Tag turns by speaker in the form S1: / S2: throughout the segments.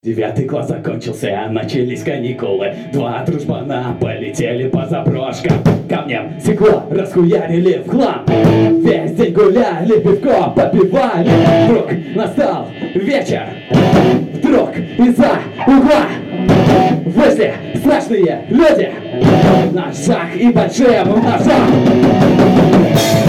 S1: 9 класс закончился, начались каникулы. 2 дружбана полетели по заброшкам. Камнем стекло расхуярили в хлам. Весь день гуляли, пивко попивали. Вдруг настал вечер. Вдруг из-за угла вышли страшные люди. На шаг и большим ножом.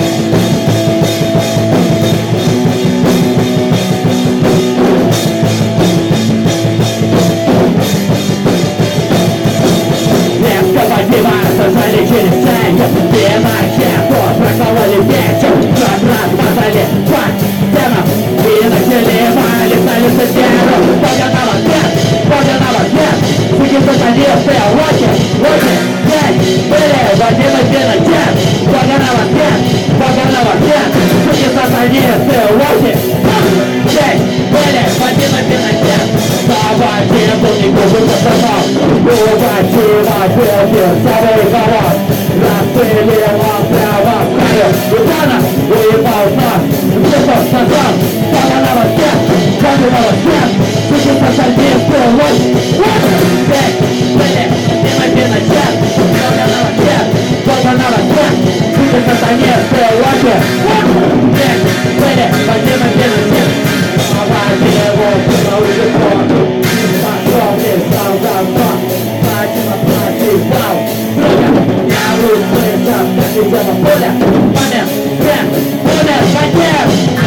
S1: Сажали через шею, пиночету прокололи вечер. Размазали по стенам и начали валить на лицедеру. Погнала нет, суки сатанисты, локи, здесь были Вадим и Пиночет. Погнала нет, суки сатанисты, локи, здесь были Вадим и Пиночет. Давайте полнику выпускал, Губачина был перцовый город. Распылила прямо в краю Ивана, уебал нас, высох назад. Погнала нет, суки сатанисты, локи, здесь были Вадим и Пиночет. Погнала нет, суки сатанисты, локи, здесь были Вадим и Пиночет. Давайте его сюда уже пошел весь зал за два. Платил, друга, я услышал, как идет на поле. Момент, поле, потер.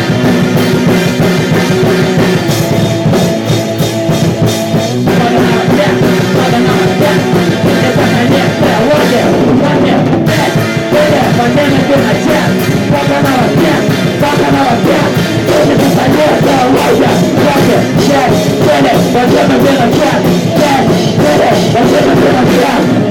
S1: Погнала нет, суки сатанисты, локи, здесь были Вадим и Пиночет. Погнала нет, суки сатанисты, локи, здесь были Вадим и Пиночет. Здесь были Вадим и Пиночет.